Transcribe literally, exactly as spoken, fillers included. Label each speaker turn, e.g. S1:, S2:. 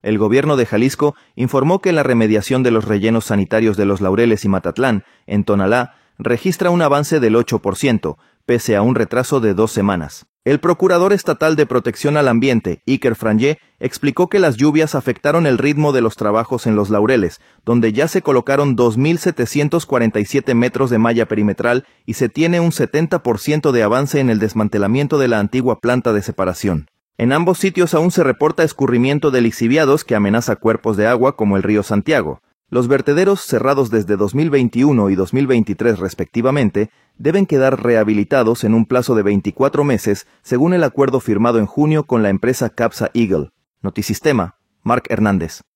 S1: El gobierno de Jalisco informó que la remediación de los rellenos sanitarios de Los Laureles y Matatlán, en Tonalá, registra un avance del ocho por ciento, pese a un retraso de dos semanas. El procurador estatal de Protección al Ambiente, Iker Frangé, explicó que las lluvias afectaron el ritmo de los trabajos en Los Laureles, donde ya se colocaron dos mil setecientos cuarenta y siete metros de malla perimetral y se tiene un setenta por ciento de avance en el desmantelamiento de la antigua planta de separación. En ambos sitios aún se reporta escurrimiento de lixiviados que amenaza cuerpos de agua como el río Santiago. Los vertederos, cerrados desde dos mil veintiuno y dos mil veintitrés respectivamente, deben quedar rehabilitados en un plazo de veinticuatro meses, según el acuerdo firmado en junio con la empresa Capsa Eagle. Notisistema, Marc Hernández.